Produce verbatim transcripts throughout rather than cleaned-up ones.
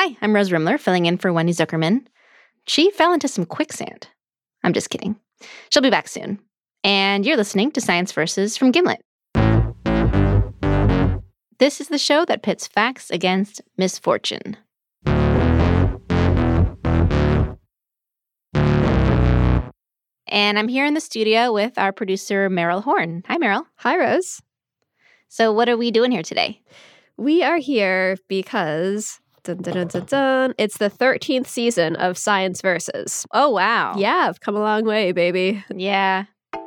Hi, I'm Rose Rimler, filling in for Wendy Zuckerman. She fell into some quicksand. I'm just kidding. She'll be back soon. And you're listening to Science Versus from Gimlet. This is the show that pits facts against misfortune. And I'm here in the studio with our producer, Meryl Horn. Hi, Meryl. Hi, Rose. So what are we doing here today? We are here because dun, dun, dun, dun, dun, it's the thirteenth season of Science Versus. Oh, wow. Yeah, I've come a long way, baby. Yeah.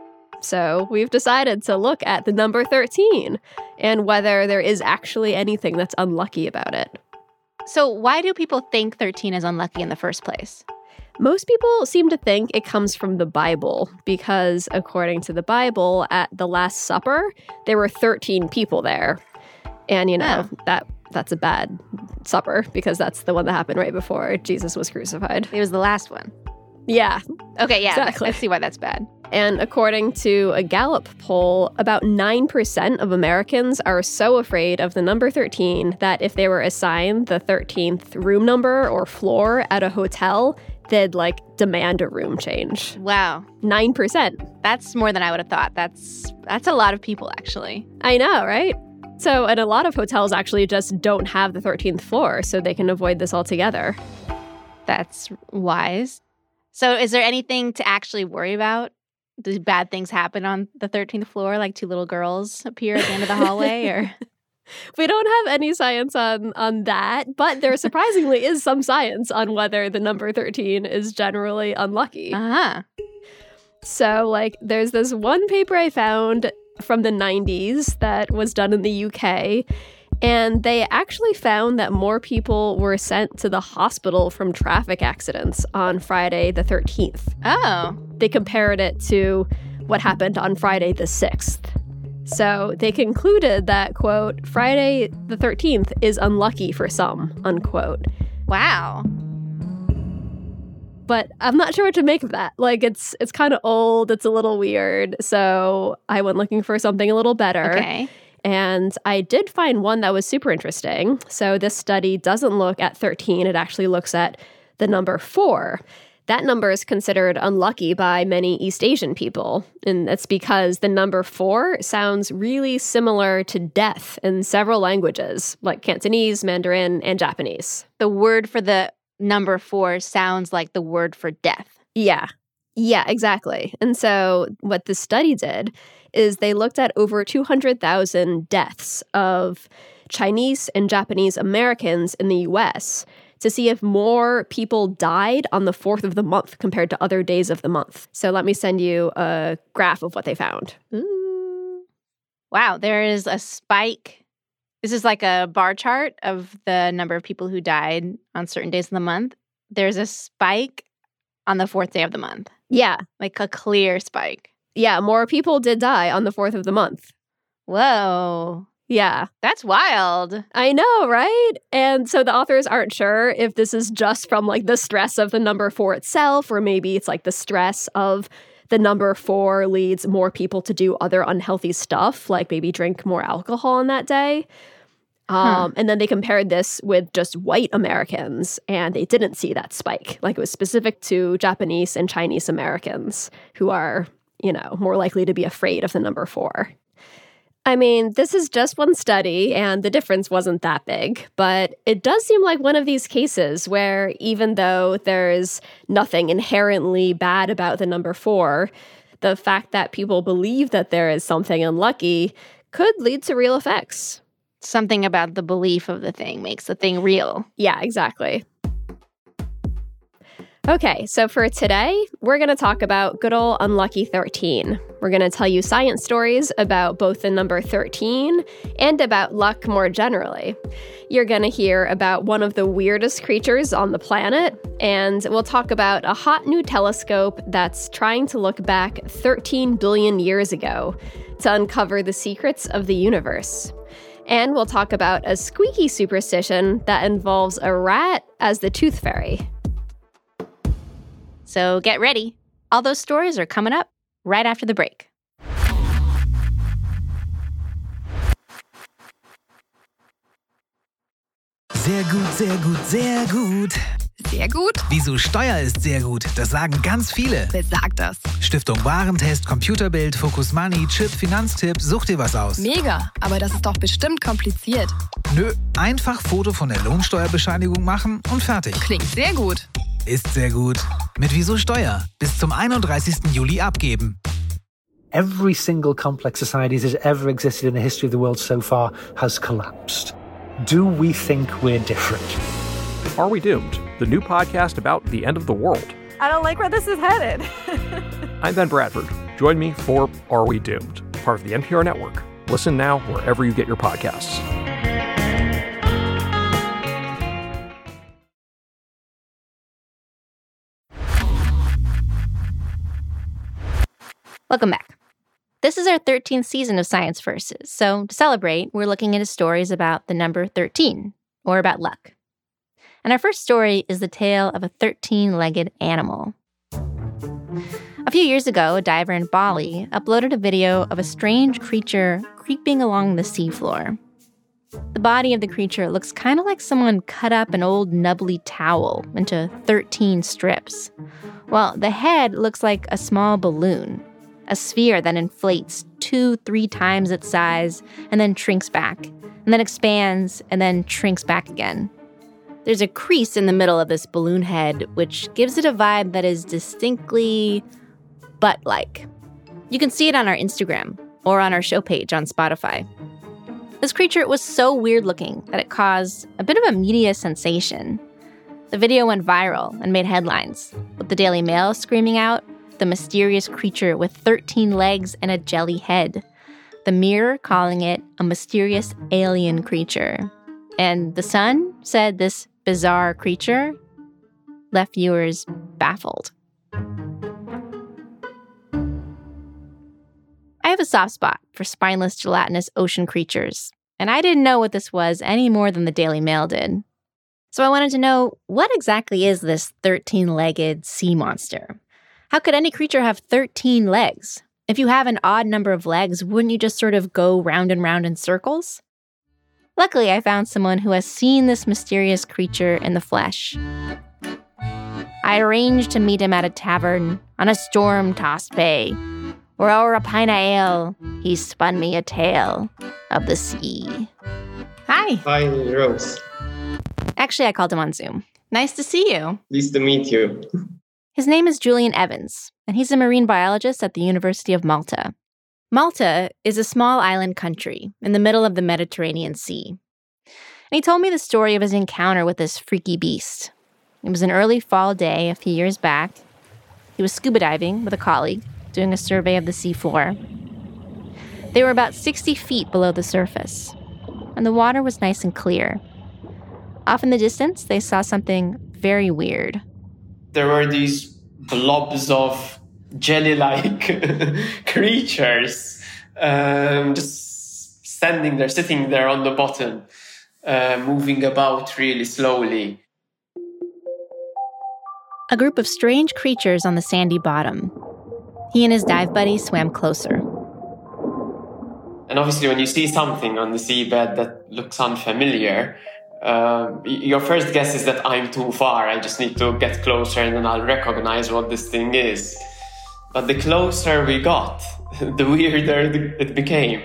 So we've decided to look at the number thirteen and whether there is actually anything that's unlucky about it. So why do people think thirteen is unlucky in the first place? Most people seem to think it comes from the Bible because, according to the Bible, at the Last Supper, there were thirteen people there. And, you know, oh. that that's a bad supper because that's the one that happened right before Jesus was crucified. It was the last one. Yeah. Okay, yeah. Exactly. I see why that's bad. And according to a Gallup poll, about nine percent of Americans are so afraid of the number thirteen that if they were assigned the thirteenth room number or floor at a hotel, they'd, like, demand a room change. Wow. nine percent. That's more than I would have thought. That's that's a lot of people, actually. I know, right? So, and a lot of hotels actually just don't have the thirteenth floor, so they can avoid this altogether. That's wise. So is there anything to actually worry about? Do bad things happen on the thirteenth floor, like two little girls appear at the end of the hallway? Or we don't have any science on, on that, but there surprisingly is some science on whether the number thirteen is generally unlucky. Uh-huh. So, like, there's this one paper I found from the nineties that was done in the U K, and they actually found that more people were sent to the hospital from traffic accidents on Friday the thirteenth. Oh. They compared it to what happened on Friday the sixth. So they concluded that, quote, Friday the thirteenth is unlucky for some, unquote. Wow. But I'm not sure what to make of that. Like, it's it's kind of old. It's a little weird. So I went looking for something a little better. Okay. And I did find one that was super interesting. So this study doesn't look at thirteen. It actually looks at the number four. That number is considered unlucky by many East Asian people. And that's because the number four sounds really similar to death in several languages, like Cantonese, Mandarin, and Japanese. The word for the number four sounds like the word for death. Yeah. Yeah, exactly. And so what the study did is they looked at over two hundred thousand deaths of Chinese and Japanese Americans in the U S to see if more people died on the fourth of the month compared to other days of the month. So let me send you a graph of what they found. Ooh. Wow, there is a spike. This is like a bar chart of the number of people who died on certain days of the month. There's a spike on the fourth day of the month. Yeah. Like a clear spike. Yeah, more people did die on the fourth of the month. Whoa. Yeah. That's wild. I know, right? And so the authors aren't sure if this is just from, like, the stress of the number four itself, or maybe it's like the stress of the number four leads more people to do other unhealthy stuff, like maybe drink more alcohol on that day. Um, huh. And then they compared this with just white Americans, and they didn't see that spike. Like, it was specific to Japanese and Chinese Americans who are, you know, more likely to be afraid of the number four. I mean, this is just one study, and the difference wasn't that big, but it does seem like one of these cases where even though there's nothing inherently bad about the number four, the fact that people believe that there is something unlucky could lead to real effects. Something about the belief of the thing makes the thing real. Yeah, exactly. Okay, so for today, we're going to talk about good old unlucky thirteen. We're going to tell you science stories about both the number thirteen and about luck more generally. You're going to hear about one of the weirdest creatures on the planet, and we'll talk about a hot new telescope that's trying to look back thirteen billion years ago to uncover the secrets of the universe. And we'll talk about a squeaky superstition that involves a rat as the tooth fairy. So get ready. All those stories are coming up right after the break. Sehr gut, sehr gut, sehr gut. Sehr gut? Wieso Steuer ist sehr gut, das sagen ganz viele. Wer sagt das? Stiftung Warentest, Computerbild, Focus Money, Chip, Finanztipp, such dir was aus. Mega, aber das ist doch bestimmt kompliziert. Nö, einfach Foto von der Lohnsteuerbescheinigung machen und fertig. Klingt sehr gut. Ist sehr gut. Mit Wieso Steuer. Bis zum einunddreißigsten Juli abgeben. Every single complex society that has ever existed in the history of the world so far has collapsed. Do we think we're different? Are We Doomed? The new podcast about the end of the world. I don't like where this is headed. I'm Ben Bradford. Join me for Are We Doomed? Part of the N P R Network. Listen now wherever you get your podcasts. Welcome back. This is our thirteenth season of Science Versus, so to celebrate, we're looking into stories about the number thirteen, or about luck. And our first story is the tale of a thirteen-legged animal. A few years ago, a diver in Bali uploaded a video of a strange creature creeping along the seafloor. The body of the creature looks kind of like someone cut up an old nubbly towel into thirteen strips, while the head looks like a small balloon. A sphere that inflates two, three times its size and then shrinks back, and then expands and then shrinks back again. There's a crease in the middle of this balloon head, which gives it a vibe that is distinctly butt-like. You can see it on our Instagram or on our show page on Spotify. This creature was so weird-looking that it caused a bit of a media sensation. The video went viral and made headlines, with the Daily Mail screaming out, "The mysterious creature with thirteen legs and a jelly head." The Mirror calling it a mysterious alien creature. And The Sun said this bizarre creature left viewers baffled. I have a soft spot for spineless, gelatinous ocean creatures, and I didn't know what this was any more than the Daily Mail did. So I wanted to know, what exactly is this thirteen-legged sea monster? How could any creature have thirteen legs? If you have an odd number of legs, wouldn't you just sort of go round and round in circles? Luckily, I found someone who has seen this mysterious creature in the flesh. I arranged to meet him at a tavern on a storm-tossed bay, where o'er a pint of ale, he spun me a tale of the sea. Hi. Hi, Rose. Actually, I called him on Zoom. Nice to see you. Pleased to meet you. His name is Julian Evans, and he's a marine biologist at the University of Malta. Malta is a small island country in the middle of the Mediterranean Sea. And he told me the story of his encounter with this freaky beast. It was an early fall day a few years back. He was scuba diving with a colleague, doing a survey of the seafloor. They were about sixty feet below the surface, and the water was nice and clear. Off in the distance, they saw something very weird. There were these blobs of jelly-like creatures um, just standing there, sitting there on the bottom, uh, moving about really slowly. A group of strange creatures on the sandy bottom. He and his dive buddy swam closer. And obviously when you see something on the seabed that looks unfamiliar, Uh, your first guess is that I'm too far. I just need to get closer and then I'll recognize what this thing is. But the closer we got, the weirder it became.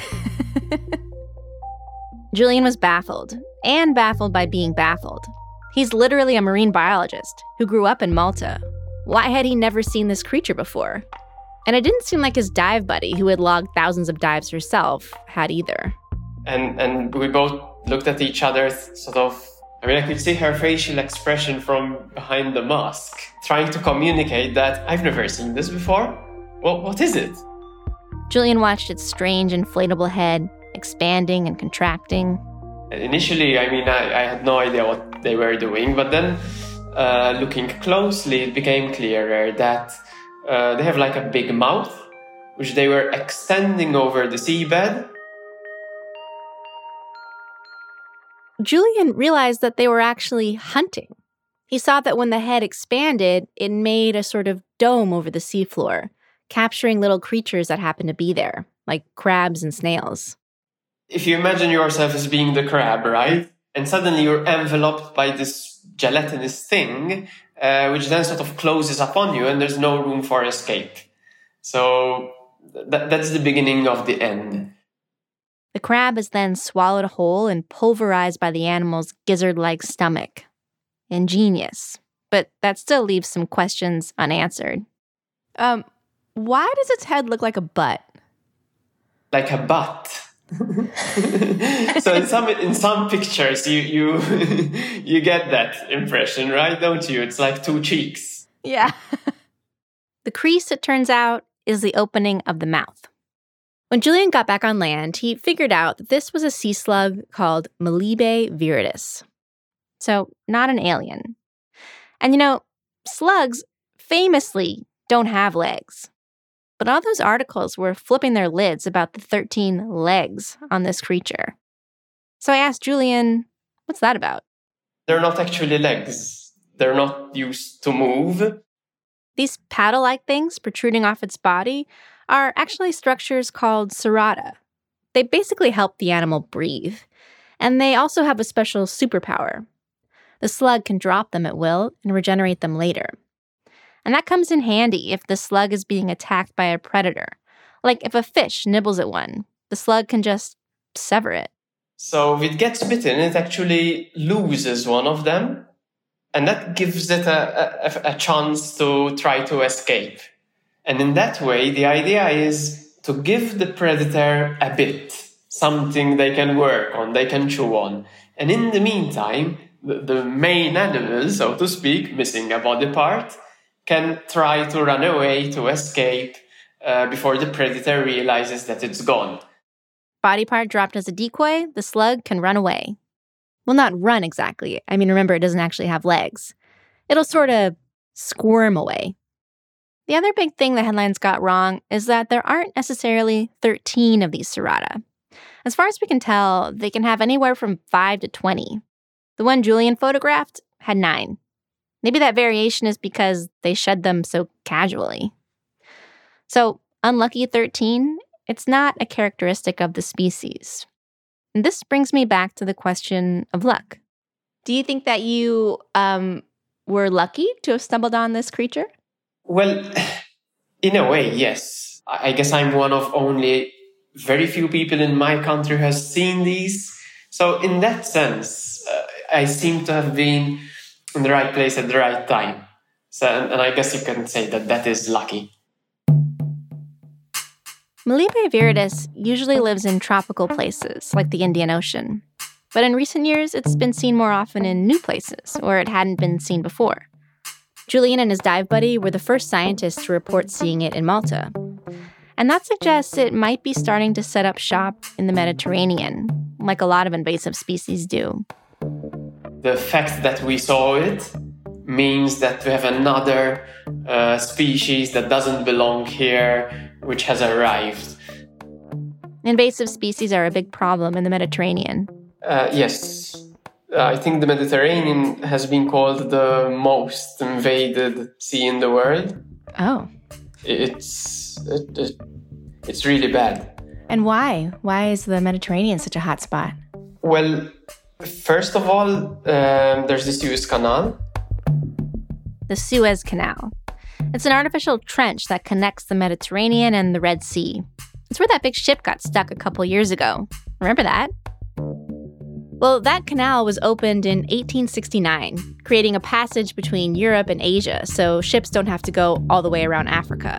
Julian was baffled, and baffled by being baffled. He's literally a marine biologist who grew up in Malta. Why had he never seen this creature before? And it didn't seem like his dive buddy, who had logged thousands of dives herself, had either. And and we both looked at each other, sort of, I mean, I could see her facial expression from behind the mask, trying to communicate that I've never seen this before. Well, what is it? Julian watched its strange inflatable head expanding and contracting. Initially, I mean, I, I had no idea what they were doing, but then uh, looking closely, it became clearer that uh, they have like a big mouth, which they were extending over the seabed. Julian realized that they were actually hunting. He saw that when the head expanded, it made a sort of dome over the seafloor, capturing little creatures that happened to be there, like crabs and snails. If you imagine yourself as being the crab, right? and suddenly you're enveloped by this gelatinous thing, uh, which then sort of closes upon you, and there's no room for escape. So th- that's the beginning of the end. The crab is then swallowed whole and pulverized by the animal's gizzard-like stomach. Ingenious. But that still leaves some questions unanswered. Um, why does its head look like a butt? Like a butt. So in some in some pictures you you you get that impression, right? Don't you? It's like two cheeks. Yeah. The crease, it turns out, is the opening of the mouth. When Julian got back on land, he figured out that this was a sea slug called Melibe viridis. So, not an alien. And you know, slugs famously don't have legs. But all those articles were flipping their lids about the thirteen legs on this creature. So I asked Julian, what's that about? They're not actually legs. They're not used to move. These paddle-like things protruding off its body are actually structures called serrata. They basically help the animal breathe. And they also have a special superpower. The slug can drop them at will and regenerate them later. And that comes in handy if the slug is being attacked by a predator. Like if a fish nibbles at one, the slug can just sever it. So if it gets bitten, it actually loses one of them. And that gives it a, a, a chance to try to escape. And in that way, the idea is to give the predator a bit, something they can work on, they can chew on. And in the meantime, the, the main animal, so to speak, missing a body part, can try to run away, to escape, uh, before the predator realizes that it's gone. Body part dropped as a decoy, the slug can run away. Well, not run exactly. I mean, remember, it doesn't actually have legs. It'll sort of squirm away. The other big thing the headlines got wrong is that there aren't necessarily thirteen of these serrata. As far as we can tell, they can have anywhere from five to twenty. The one Julian photographed had nine. Maybe that variation is because they shed them so casually. So, unlucky thirteen, it's not a characteristic of the species. And this brings me back to the question of luck. Do you think that you um, were lucky to have stumbled on this creature? Well, in a way, yes. I guess I'm one of only very few people in my country who has seen these. So in that sense, uh, I seem to have been in the right place at the right time. So, and, and I guess you can say that that is lucky. Melibe viridis usually lives in tropical places, like the Indian Ocean. But in recent years, it's been seen more often in new places, where it hadn't been seen before. Julian and his dive buddy were the first scientists to report seeing it in Malta. And that suggests it might be starting to set up shop in the Mediterranean, like a lot of invasive species do. The fact that we saw it means that we have another uh, species that doesn't belong here, which has arrived. Invasive species are a big problem in the Mediterranean. Uh, yes. Uh, I think the Mediterranean has been called the most invaded sea in the world. Oh. It's it, it, it's really bad. And why? Why is the Mediterranean such a hot spot? Well, first of all, um, there's the Suez Canal. The Suez Canal. It's an artificial trench that connects the Mediterranean and the Red Sea. It's where that big ship got stuck a couple years ago. Remember that? Well, that canal was opened in eighteen sixty-nine, creating a passage between Europe and Asia, so ships don't have to go all the way around Africa.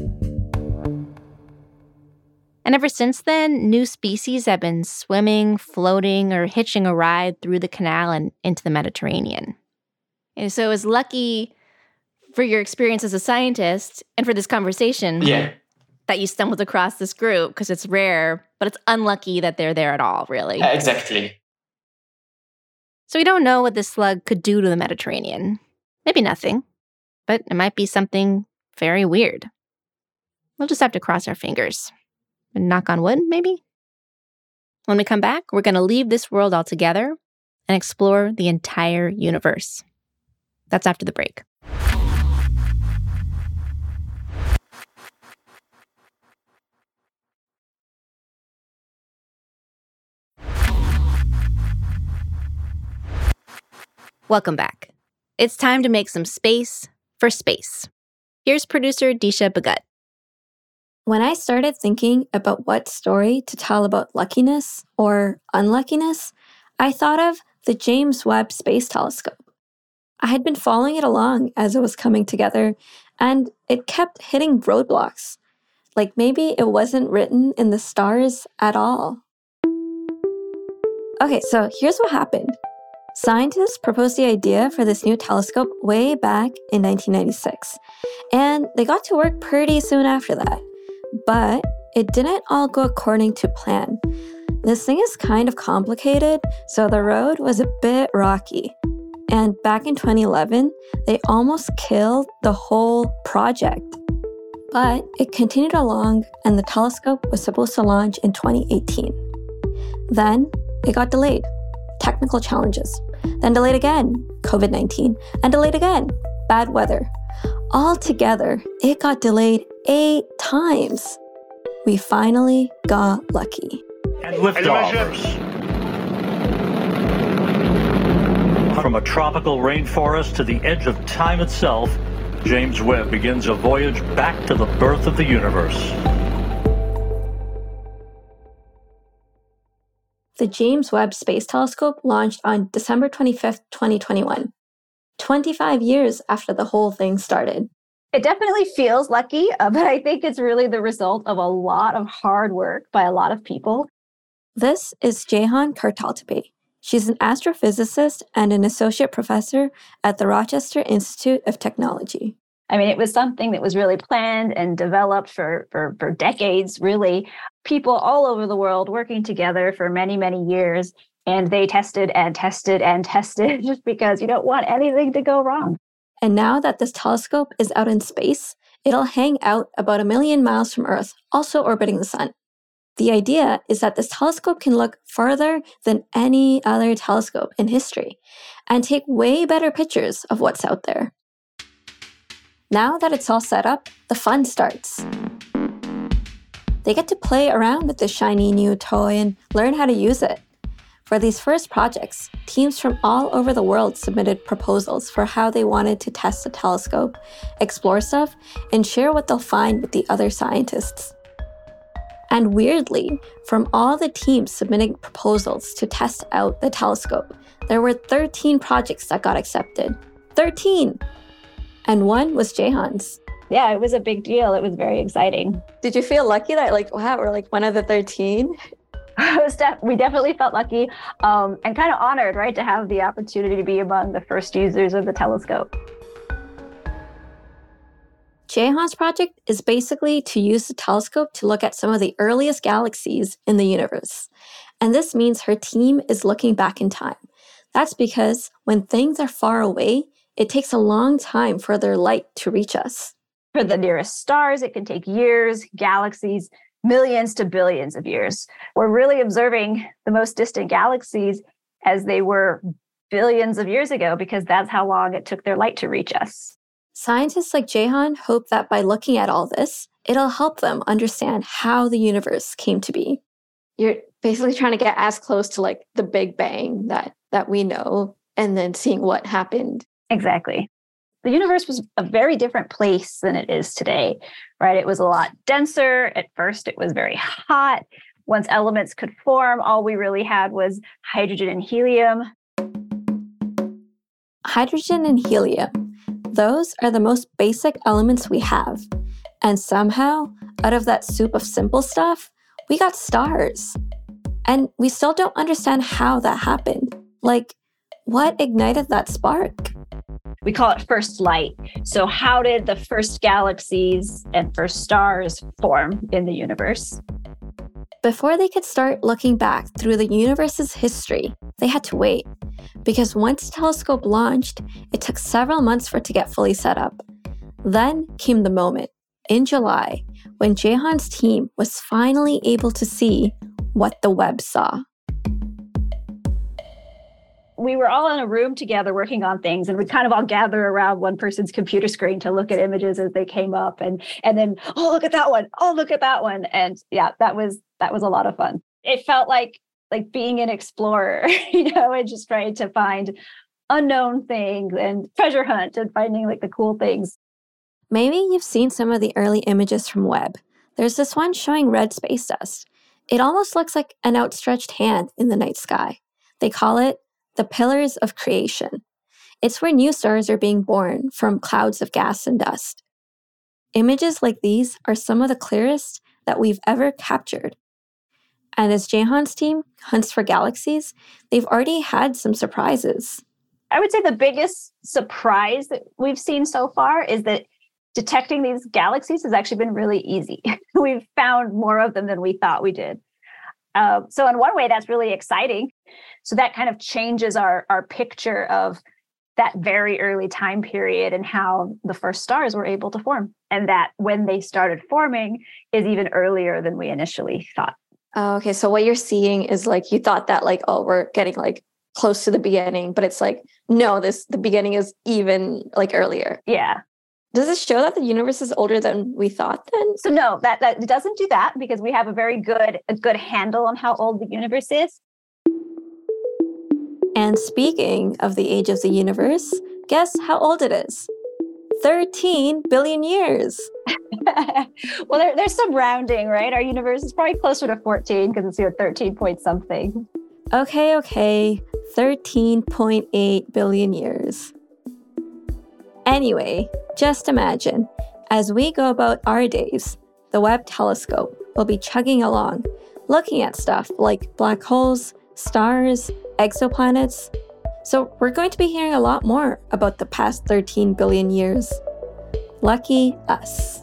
And ever since then, new species have been swimming, floating, or hitching a ride through the canal and into the Mediterranean. And so it's lucky for your experience as a scientist and for this conversation yeah. that you stumbled across this group, because it's rare, but it's unlucky that they're there at all, really. Uh, exactly. So we don't know what this slug could do to the Mediterranean. Maybe nothing, but it might be something very weird. We'll just have to cross our fingers and knock on wood, maybe? When we come back, we're going to leave this world altogether and explore the entire universe. That's after the break. Welcome back. It's time to make some space for space. Here's producer Disha Bhagat. When I started thinking about what story to tell about luckiness or unluckiness, I thought of the James Webb Space Telescope. I had been following it along as it was coming together, and it kept hitting roadblocks. Like maybe it wasn't written in the stars at all. Okay, so here's what happened. Scientists proposed the idea for this new telescope way back in nineteen ninety-six, and they got to work pretty soon after that. But it didn't all go according to plan. This thing is kind of complicated, so the road was a bit rocky. And back in twenty eleven, they almost killed the whole project. But it continued along, and the telescope was supposed to launch in twenty eighteen. Then it got delayed. Technical challenges. Then delayed again, covid nineteen. And delayed again, bad weather. Altogether, it got delayed eight times. We finally got lucky. And liftoff. From a tropical rainforest to the edge of time itself, James Webb begins a voyage back to the birth of the universe. The James Webb Space Telescope launched on December twenty-fifth, twenty twenty-one, twenty-five years after the whole thing started. It definitely feels lucky, uh, but I think it's really the result of a lot of hard work by a lot of people. This is Jehan Kartaltepe. She's an astrophysicist and an associate professor at the Rochester Institute of Technology. I mean, it was something that was really planned and developed for, for, for decades, really. People all over the world working together for many, many years. And they tested and tested and tested just because you don't want anything to go wrong. And now that this telescope is out in space, it'll hang out about a million miles from Earth, also orbiting the sun. The idea is that this telescope can look farther than any other telescope in history and take way better pictures of what's out there. Now that it's all set up, the fun starts. They get to play around with this shiny new toy and learn how to use it. For these first projects, teams from all over the world submitted proposals for how they wanted to test the telescope, explore stuff, and share what they'll find with the other scientists. And weirdly, from all the teams submitting proposals to test out the telescope, there were thirteen projects that got accepted. thirteen! And one was Jehan's. Yeah, it was a big deal. It was very exciting. Did you feel lucky that, like, wow, we're like one of the thirteen? We definitely felt lucky um, and kind of honored, right, to have the opportunity to be among the first users of the telescope. Jehan's project is basically to use the telescope to look at some of the earliest galaxies in the universe. And this means her team is looking back in time. That's because when things are far away, it takes a long time for their light to reach us. For the nearest stars, it can take years, galaxies, millions to billions of years. We're really observing the most distant galaxies as they were billions of years ago because that's how long it took their light to reach us. Scientists like Jehan hope that by looking at all this, it'll help them understand how the universe came to be. You're basically trying to get as close to like the Big Bang that, that we know, and then seeing what happened. Exactly. The universe was a very different place than it is today, right? It was a lot denser. At first, it was very hot. Once elements could form, all we really had was hydrogen and helium. Hydrogen and helium. Those are the most basic elements we have. And somehow, out of that soup of simple stuff, we got stars. And we still don't understand how that happened. Like, what ignited that spark? We call it first light. So how did the first galaxies and first stars form in the universe? Before they could start looking back through the universe's history, they had to wait. Because once the telescope launched, it took several months for it to get fully set up. Then came the moment, in July, when Jehan's team was finally able to see what the Webb saw. We were all in a room together working on things, and we'd kind of all gather around one person's computer screen to look at images as they came up, and and then, oh, look at that one. Oh, look at that one. And yeah, that was that was a lot of fun. It felt like like being an explorer, you know, and just trying to find unknown things and treasure hunt and finding like the cool things. Maybe you've seen some of the early images from Webb. There's this one showing red space dust. It almost looks like an outstretched hand in the night sky. They call it the Pillars of Creation. It's where new stars are being born from clouds of gas and dust. Images like these are some of the clearest that we've ever captured. And as Jehan's team hunts for galaxies, they've already had some surprises. I would say the biggest surprise that we've seen so far is that detecting these galaxies has actually been really easy. We've found more of them than we thought we did. Uh, so in one way, that's really exciting. So that kind of changes our, our picture of that very early time period and how the first stars were able to form. And that when they started forming is even earlier than we initially thought. Oh, okay, so what you're seeing is like, you thought that like, oh, we're getting like close to the beginning, but it's like, no, this the beginning is even like earlier. Yeah. Does it show that the universe is older than we thought then? So no, that, that it doesn't do that because we have a very good, a good handle on how old the universe is. And speaking of the age of the universe, guess how old it is? thirteen billion years. Well, there, there's some rounding, right? Our universe is probably closer to fourteen because it's, you know, thirteen point something. Okay, okay. thirteen point eight billion years. Anyway, just imagine, as we go about our days, the Webb telescope will be chugging along, looking at stuff like black holes, stars, exoplanets. So we're going to be hearing a lot more about the past thirteen billion years. Lucky us.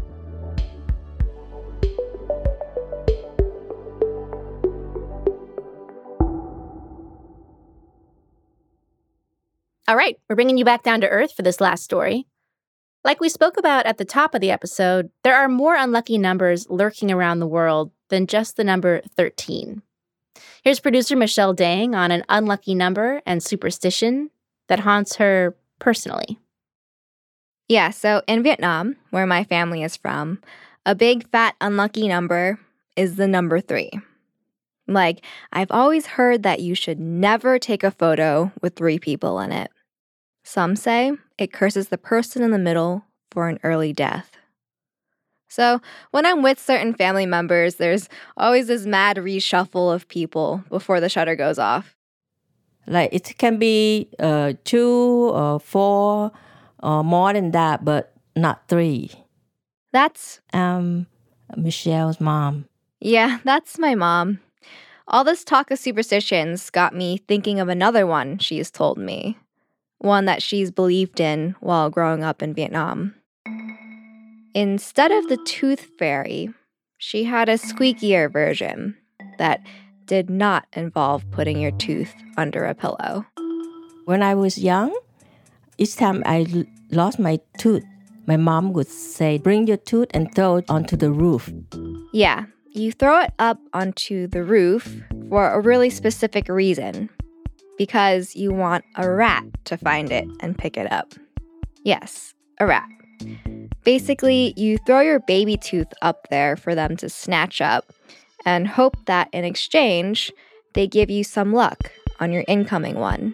All right, we're bringing you back down to Earth for this last story. Like we spoke about at the top of the episode, there are more unlucky numbers lurking around the world than just the number thirteen. Here's producer Michelle Dang on an unlucky number and superstition that haunts her personally. Yeah, so in Vietnam, where my family is from, a big fat unlucky number is the number three. Like, I've always heard that you should never take a photo with three people in it. Some say it curses the person in the middle for an early death. So when I'm with certain family members, there's always this mad reshuffle of people before the shutter goes off. Like it can be uh, two or four or more than that, but not three. That's um Michelle's mom. Yeah, that's my mom. All this talk of superstitions got me thinking of another one she's told me. One that she's believed in while growing up in Vietnam. Instead of the tooth fairy, she had a squeakier version that did not involve putting your tooth under a pillow. When I was young, each time I l- lost my tooth, my mom would say, bring your tooth and throw it onto the roof. Yeah, you throw it up onto the roof for a really specific reason. Because you want a rat to find it and pick it up. Yes, a rat. Basically, you throw your baby tooth up there for them to snatch up and hope that in exchange, they give you some luck on your incoming one.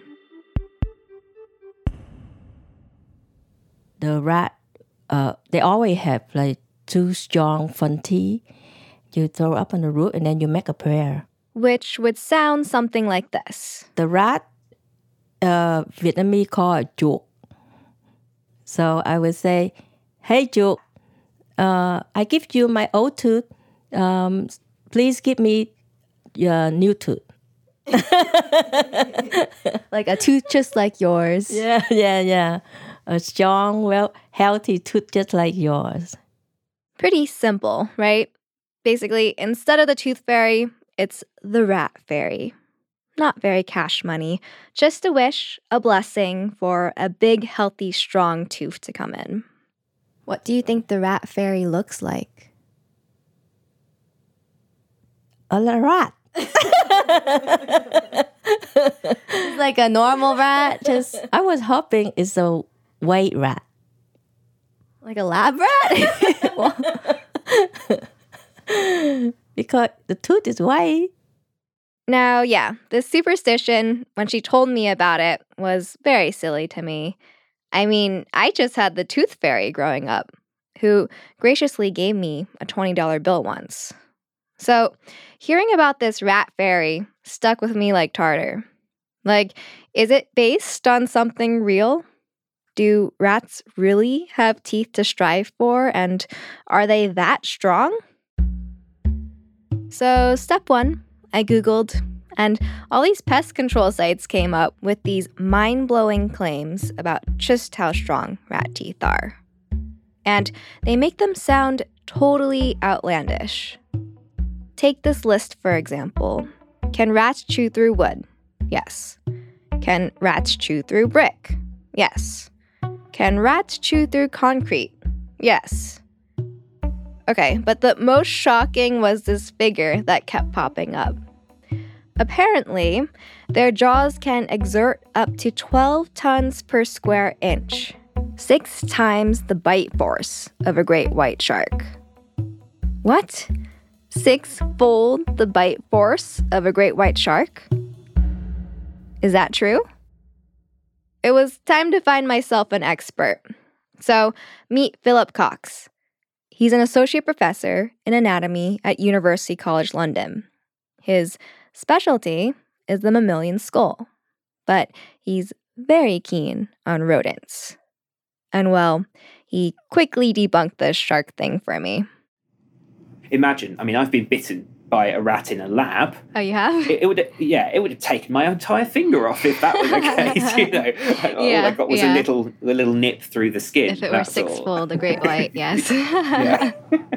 The rat, uh, they always have like two strong front teeth. You throw up on the roof and then you make a prayer. Which would sound something like this. The rat, uh, Vietnamese call it chuột. So I would say, hey chuột, uh, I give you my old tooth. Um, please give me your new tooth. Like a tooth just like yours. Yeah, yeah, yeah. A strong, well, healthy tooth just like yours. Pretty simple, right? Basically, instead of the tooth fairy, it's the rat fairy. Not very cash money, just a wish, a blessing for a big, healthy, strong tooth to come in. What do you think the rat fairy looks like? A rat. It's like a normal rat, just... I was hoping it's a white rat. Like a lab rat? Because the tooth is white. Now, yeah, this superstition, when she told me about it, was very silly to me. I mean, I just had the tooth fairy growing up, who graciously gave me a twenty dollar bill once. So, hearing about this rat fairy stuck with me like tartar. Like, is it based on something real? Do rats really have teeth to strive for, and are they that strong? So, step one, I Googled, and all these pest control sites came up with these mind-blowing claims about just how strong rat teeth are. And they make them sound totally outlandish. Take this list, for example. Can rats chew through wood? Yes. Can rats chew through brick? Yes. Can rats chew through concrete? Yes. Okay, but the most shocking was this figure that kept popping up. Apparently, their jaws can exert up to twelve tons per square inch, six times the bite force of a great white shark. What? Six-fold the bite force of a great white shark? Is that true? It was time to find myself an expert. So, meet Philip Cox. He's an associate professor in anatomy at University College London. His specialty is the mammalian skull, but he's very keen on rodents. And well, he quickly debunked this shark thing for me. Imagine, I mean, I've been bitten by a rat in a lab. Oh, you have? It, it would, yeah, it would have taken my entire finger off if that was the case. You know, all yeah, I got was yeah. a little, a little nip through the skin. If it were six-fold, a great white, yes. Yeah.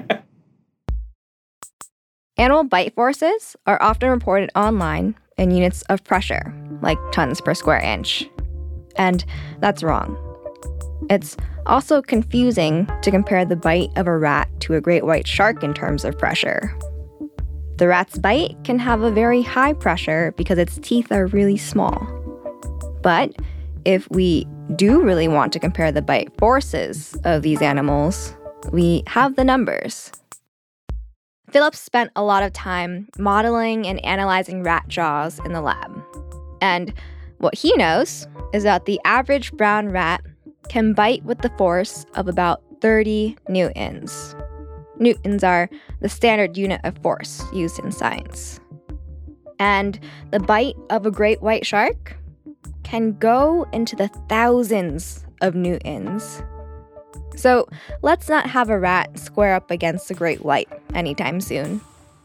Animal bite forces are often reported online in units of pressure, like tons per square inch. And that's wrong. It's also confusing to compare the bite of a rat to a great white shark in terms of pressure. The rat's bite can have a very high pressure because its teeth are really small. But if we do really want to compare the bite forces of these animals, we have the numbers. Philip spent a lot of time modeling and analyzing rat jaws in the lab. And what he knows is that the average brown rat can bite with the force of about thirty newtons. Newtons are the standard unit of force used in science. And the bite of a great white shark can go into the thousands of newtons. So let's not have a rat square up against a great white anytime soon.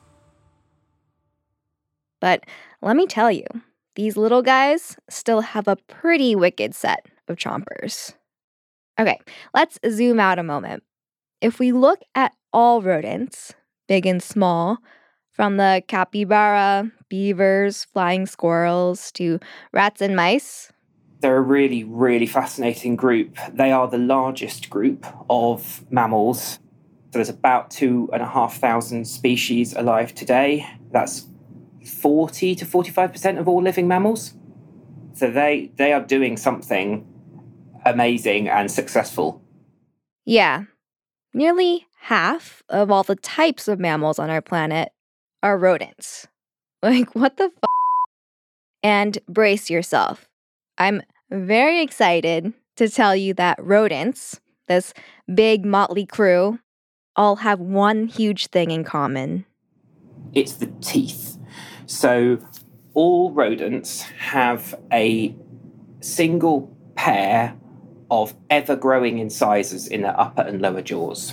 But let me tell you, these little guys still have a pretty wicked set of chompers. Okay, let's zoom out a moment. If we look at all rodents, big and small, from the capybara, beavers, flying squirrels, to rats and mice. They're a really, really fascinating group. They are the largest group of mammals. So there's about two and a half thousand species alive today. That's forty to forty-five percent of all living mammals. So they, they are doing something amazing and successful. Yeah. Nearly half of all the types of mammals on our planet are rodents. Like, what the f***? And brace yourself. I'm very excited to tell you that rodents, this big motley crew, all have one huge thing in common. It's the teeth. So all rodents have a single pair of ever-growing incisors in their upper and lower jaws.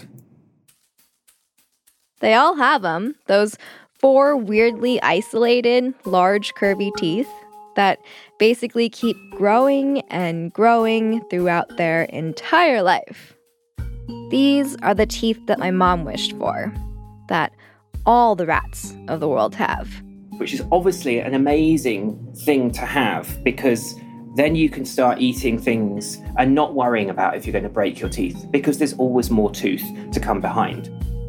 They all have them, those four weirdly isolated, large, curvy teeth that basically keep growing and growing throughout their entire life. These are the teeth that my mom wished for, that all the rats of the world have. Which is obviously an amazing thing to have, because then you can start eating things and not worrying about if you're going to break your teeth, because there's always more tooth to come behind.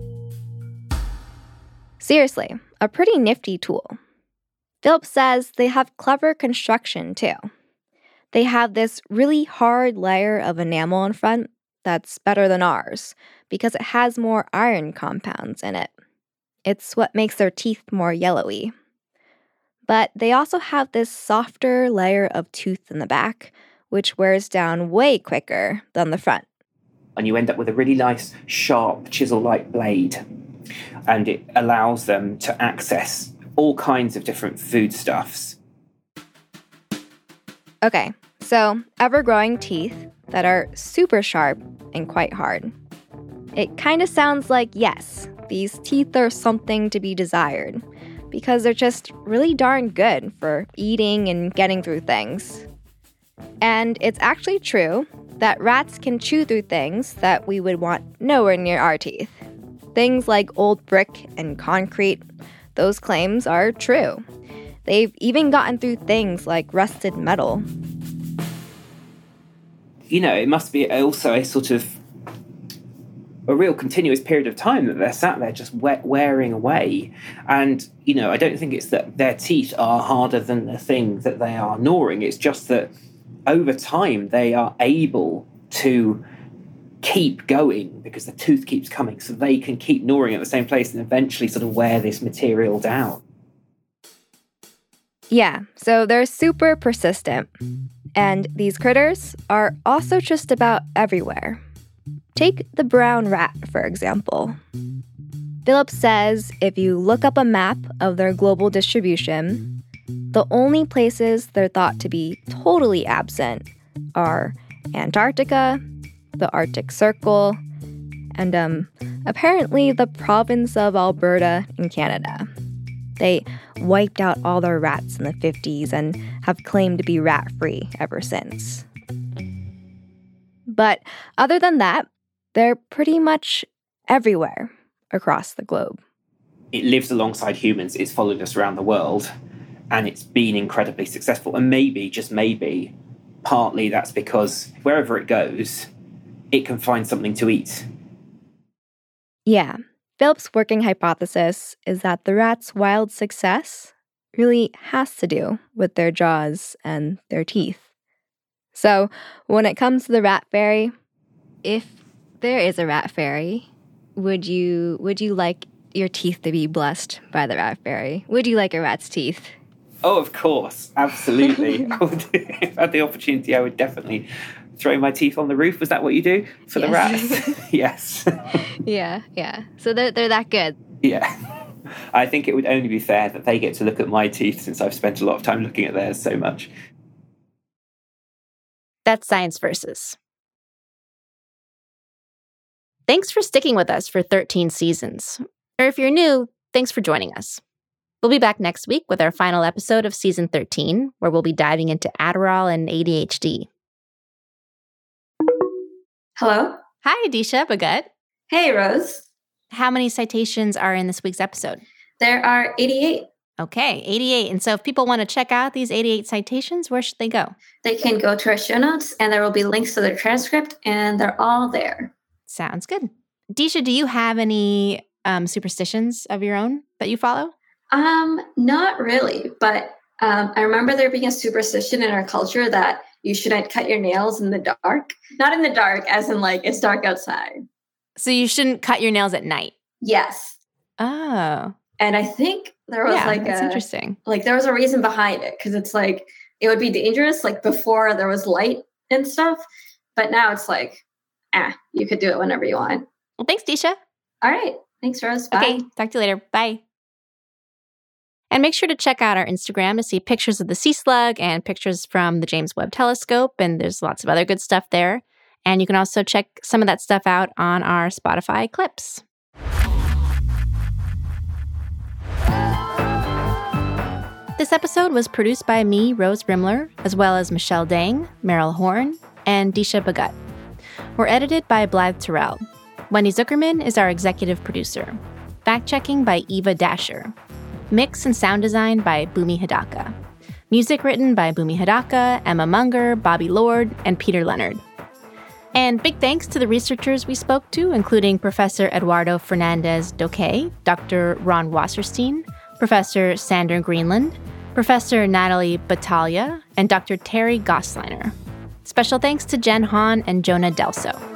Seriously, a pretty nifty tool. Philip says they have clever construction too. They have this really hard layer of enamel in front that's better than ours because it has more iron compounds in it. It's what makes their teeth more yellowy. But they also have this softer layer of tooth in the back, which wears down way quicker than the front. And you end up with a really nice, sharp, chisel-like blade. And it allows them to access all kinds of different foodstuffs. Okay, so ever-growing teeth that are super sharp and quite hard. It kind of sounds like, yes, these teeth are something to be desired, because they're just really darn good for eating and getting through things. And it's actually true that rats can chew through things that we would want nowhere near our teeth. Things like old brick and concrete, those claims are true. They've even gotten through things like rusted metal. You know, it must be also a sort of a real continuous period of time that they're sat there just we- wearing away. And, you know, I don't think it's that their teeth are harder than the thing that they are gnawing. It's just that over time they are able to keep going because the tooth keeps coming, so they can keep gnawing at the same place and eventually sort of wear this material down. Yeah, so they're super persistent. And these critters are also just about everywhere. Take the brown rat, for example. Phillips says if you look up a map of their global distribution, the only places they're thought to be totally absent are Antarctica, the Arctic Circle, and um, apparently the province of Alberta in Canada. They wiped out all their rats in the fifties and have claimed to be rat-free ever since. But other than that, they're pretty much everywhere across the globe. It lives alongside humans, it's followed us around the world, and it's been incredibly successful. And maybe, just maybe, partly that's because wherever it goes, it can find something to eat. Yeah. Phillips' working hypothesis is that the rats' wild success really has to do with their jaws and their teeth. So, when it comes to the rat fairy, if there is a rat fairy, would you would you like your teeth to be blessed by the rat fairy? Would you like a rat's teeth? Oh, of course, absolutely. I would, if I had the opportunity, I would definitely throw my teeth on the roof. Was that what you do for yes. the rats? Yes. Yeah, yeah. So they're, they're that good. Yeah. I think it would only be fair that they get to look at my teeth since I've spent a lot of time looking at theirs so much. That's Science Versus. Thanks for sticking with us for thirteen seasons. Or if you're new, thanks for joining us. We'll be back next week with our final episode of season thirteen, where we'll be diving into Adderall and A D H D. Hello? Hi, Disha Bhagat. Hey, Rose. How many citations are in this week's episode? There are eighty-eight. Okay, eighty-eight. And so if people want to check out these eighty-eight citations, where should they go? They can go to our show notes, and there will be links to the transcript, and they're all there. Sounds good. Disha, do you have any um, superstitions of your own that you follow? Um, not really, but um, I remember there being a superstition in our culture that you shouldn't cut your nails in the dark. Not in the dark, as in like it's dark outside. So you shouldn't cut your nails at night? Yes. Oh. And I think there was yeah, like that's a, interesting. Like there was a reason behind it, because it's like it would be dangerous like before there was light and stuff. But now it's like, ah, you could do it whenever you want. Well, thanks, Disha. All right. Thanks, Rose. Bye. Okay, talk to you later. Bye. And make sure to check out our Instagram to see pictures of the sea slug and pictures from the James Webb Telescope. And there's lots of other good stuff there. And you can also check some of that stuff out on our Spotify clips. This episode was produced by me, Rose Rimler, as well as Michelle Dang, Meryl Horn, and Disha Bhagat. We're edited by Blythe Terrell. Wendy Zuckerman is our executive producer. Fact-checking by Eva Dasher. Mix and sound design by Bhumi Hidaka. Music written by Bhumi Hidaka, Emma Munger, Bobby Lord, and Peter Leonard. And big thanks to the researchers we spoke to, including Professor Eduardo Fernandez Doque, Doctor Ron Wasserstein, Professor Sander Greenland, Professor Natalie Battaglia, and Doctor Terry Gossliner. Special thanks to Jen Hahn and Jonah Delso.